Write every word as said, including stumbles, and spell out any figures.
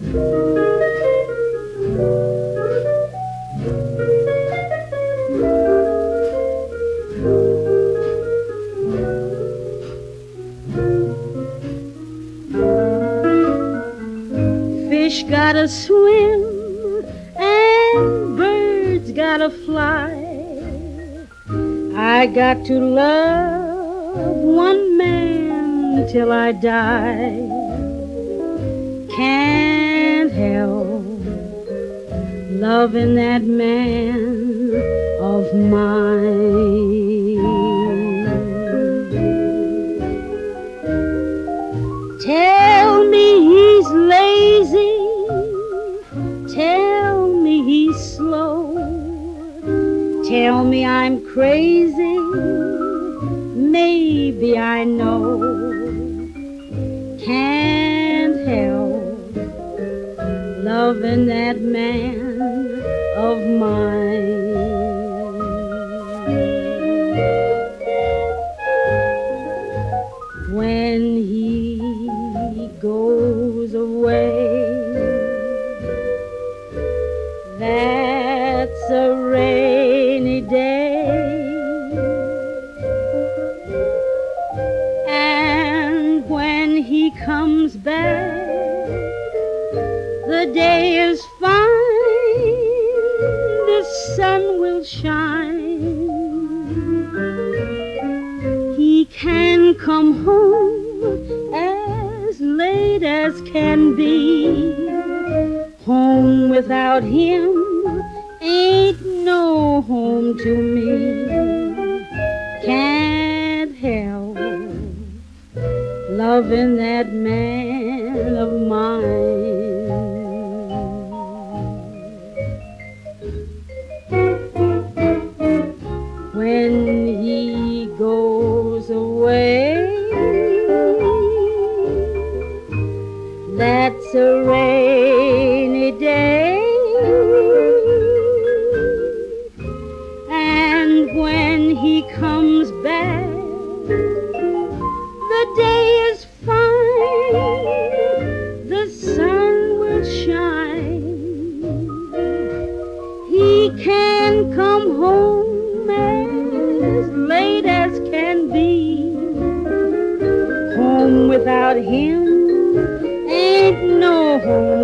Fish gotta swim and birds gotta fly. I got to love one man till I die. Can't help loving that man of mine. Tell me he's lazy, tell me he's slow, tell me I'm crazy, maybe I know. Can't help loving that man of mine. When he goes away, that's a rainy day, and when he comes back, the day is fine, the sun will shine. He can come home as late as can be. Home without him ain't no home to me. Can't help loving that man of mine. When he goes away, that's a rainy day, and when he comes back, the day is fine, the sun will shine. He can come home as late as can be. Home without him ain't no home